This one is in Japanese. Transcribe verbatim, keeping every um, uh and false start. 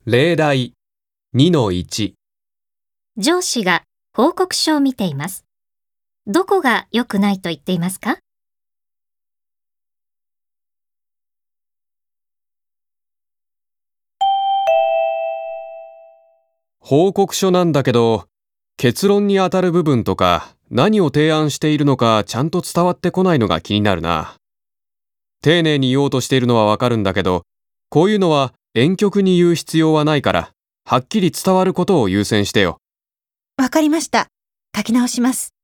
例題 にのいち。 上司が報告書を見ています。どこが良くないと言っていますか？ 報告書なんだけど、結論に当たる部分とか何を提案しているのかちゃんと伝わってこないのが気になるな。丁寧に言おうとしているのはわかるんだけど、こういうのは婉曲に言う必要はないから、はっきり伝わることを優先してよ。 わかりました。書き直します。